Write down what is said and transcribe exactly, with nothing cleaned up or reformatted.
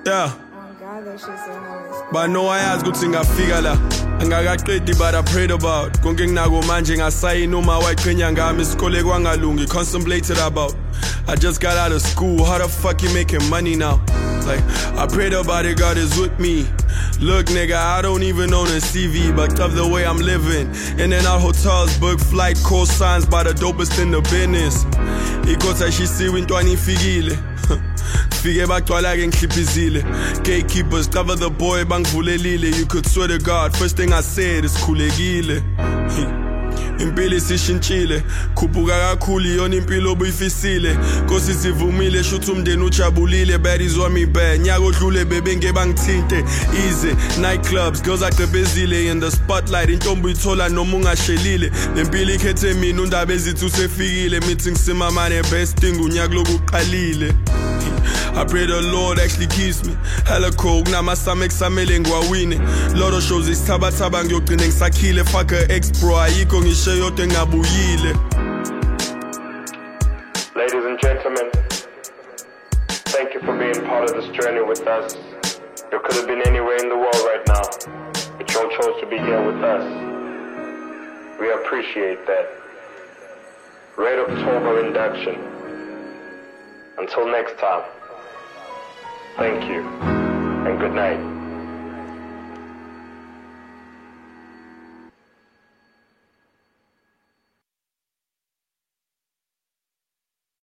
Yeah. Oh God, that shit so nice. But no I ask good thing I figure la. Angakaqedi but I prayed about. Konke nginako manje ngasayi noma wayiqhenya ngami isikole kwangalungi contemplated about. I just got out of school, how the fuck you making money now? Like, I prayed about it, God is with me. Look nigga, I don't even own a C V, but love the way I'm living. In and out hotels, book flight, call signs by the dopest in the business. Ikotha shisiwe intwana ifikile. Fike bagcwala ke ngihliphizile. Gatekeepers cover the boy bangivulelile. You could swear to God, first thing I said is khulekile. Impilo isishintshile, khuphuka kakhulu yona impilo obuyifisile. Nkosi sivumile shuthi umndeni ujabulile, baddies wami bad. Nyaka odlule bebe ngeke bangithinte. Easy, nightclubs, girls agqebezile in the spotlight. Intombi ithola noma ungashelile. Lempilo ikhethe mina undaba ezithi usefikile. Mithi ngisimamane best thing unyaka lokuqalile. I pray the Lord actually keeps me. Hella cold, namasame kusamele ngiwawine. Lot of shows isithabathaba ngiyogcina ngisakhile. Fuck a ex bro, ayikho ngisho yodwa engabuyile. Ladies and gentlemen, thank you for being part of this journey with us. You could have been anywhere in the world right now, but you all chose to be here with us. We appreciate that. Red October induction. Until next time, thank you and good night.